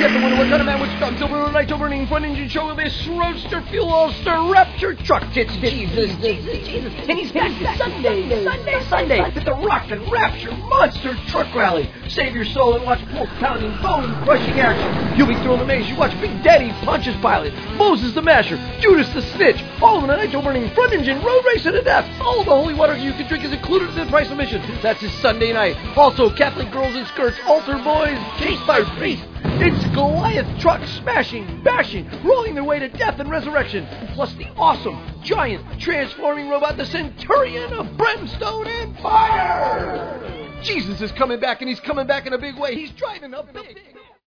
Get the winner, what kind of man with strong silver nights over an front engine show with this roadster fuel all-star Rapture truck. Jesus. And he's back this Sunday at the Rock and Rapture Monster Truck Rally. Save your soul and watch pork-pounding, bone-crushing action. You'll be thrilled and amazed. You watch Big Daddy Pontius Pilate, Moses the Masher, Judas the Snitch, all in a night-burning front engine road race to the death. All the holy water you can drink is included in the price of admission. That's his Sunday night. Also, Catholic girls in skirts, altar boys, chased by priests. It's Goliath trucks smashing, bashing, rolling their way to death and resurrection. Plus the awesome, giant, transforming robot, the Centurion of Brimstone and Fire! Jesus is coming back, and he's coming back in a big way. He's driving up big.